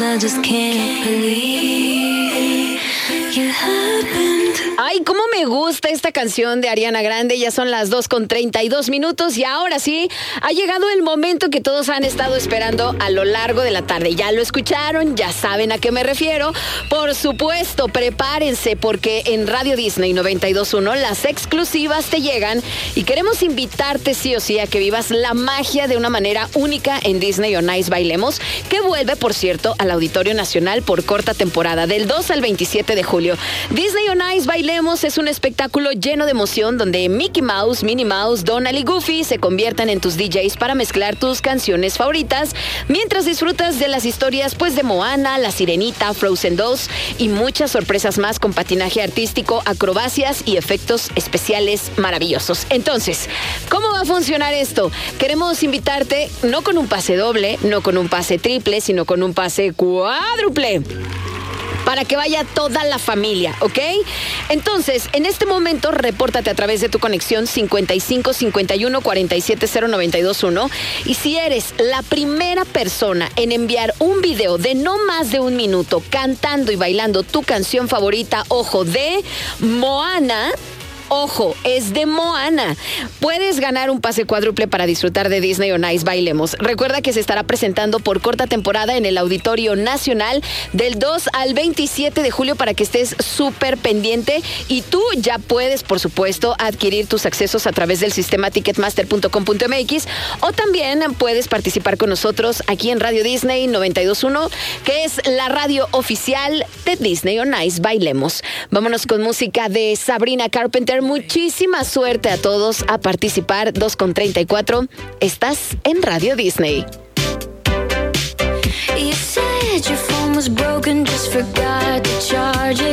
I just can't believe you happened. Ay, cómo me gusta esta canción de Ariana Grande. Ya son las 2:32 y ahora sí, ha llegado el momento que todos han estado esperando a lo largo de la tarde. Ya lo escucharon, ya saben a qué me refiero. Por supuesto, prepárense porque en Radio Disney 92.1 las exclusivas te llegan y queremos invitarte sí o sí a que vivas la magia de una manera única en Disney on Ice Bailemos, que vuelve, por cierto, al Auditorio Nacional por corta temporada, del 2 al 27 de julio. Disney on Ice Bailemos es un espectáculo lleno de emoción donde Mickey Mouse, Minnie Mouse, Donald y Goofy se conviertan en tus DJs para mezclar tus canciones favoritas mientras disfrutas de las historias pues de Moana, La Sirenita, Frozen 2 y muchas sorpresas más con patinaje artístico, acrobacias y efectos especiales maravillosos. Entonces, ¿cómo va a funcionar esto? Queremos invitarte no con un pase doble, no con un pase triple, sino con un pase cuádruple, para que vaya toda la familia, ¿ok? Entonces, en este momento, repórtate a través de tu conexión 55 51 47 0921 y si eres la primera persona en enviar un video de no más de 1 minuto cantando y bailando tu canción favorita, ojo, de Moana. Ojo, es de Moana. Puedes ganar un pase cuádruple para disfrutar de Disney on Ice Bailemos. Recuerda que se estará presentando por corta temporada en el Auditorio Nacional del 2 al 27 de julio para que estés súper pendiente. Y tú ya puedes, por supuesto, adquirir tus accesos a través del sistema ticketmaster.com.mx o también puedes participar con nosotros aquí en Radio Disney 92.1, que es la radio oficial de Disney on Ice Bailemos. Vámonos con música de Sabrina Carpenter. Muchísima suerte a todos a participar. 2:34. Estás en Radio Disney. You said your phone was broken, just forgot to charge it.